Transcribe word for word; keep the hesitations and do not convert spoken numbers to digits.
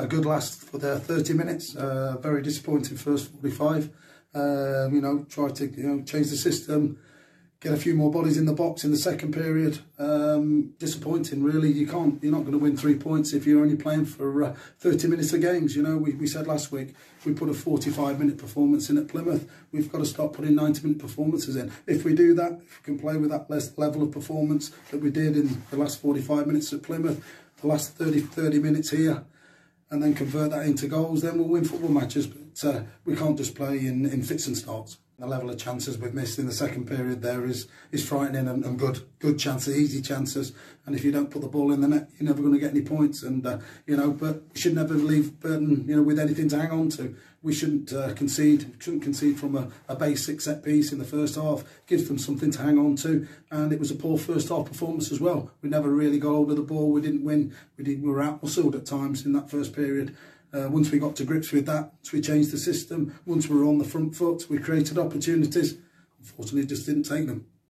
a good last for the thirty minutes. Uh, very disappointing first forty-five. Uh, you know, try to you know change the system, get a few more bodies in the box in the second period. Um, disappointing, really. You can't. You're not going to win three points if you're only playing for uh, thirty minutes of games. You know, we, we said last week we put a forty-five minute performance in at Plymouth. We've got to start putting ninety minute performances in. If we do that, if we can play with that less level of performance that we did in the last forty-five minutes at Plymouth, the last thirty, thirty minutes here, and then convert that into goals, then we'll win football matches. But uh, we can't just play in, in fits and starts. The level of chances we've missed in the second period there is is frightening, and, and good good chances, easy chances. And if you don't put the ball in the net, you're never going to get any points. And uh, you know, but we should never leave Burton, you know, with anything to hang on to. We shouldn't uh, concede. We shouldn't concede from a, a basic set piece in the first half. Gives them something to hang on to. And it was a poor first half performance as well. We never really got hold of the ball. We didn't win. We didn't. We were out-muscled at times in that first period. Uh, once we got to grips with that, once we changed the system, once we were on the front foot, we created opportunities. Unfortunately, just didn't take them.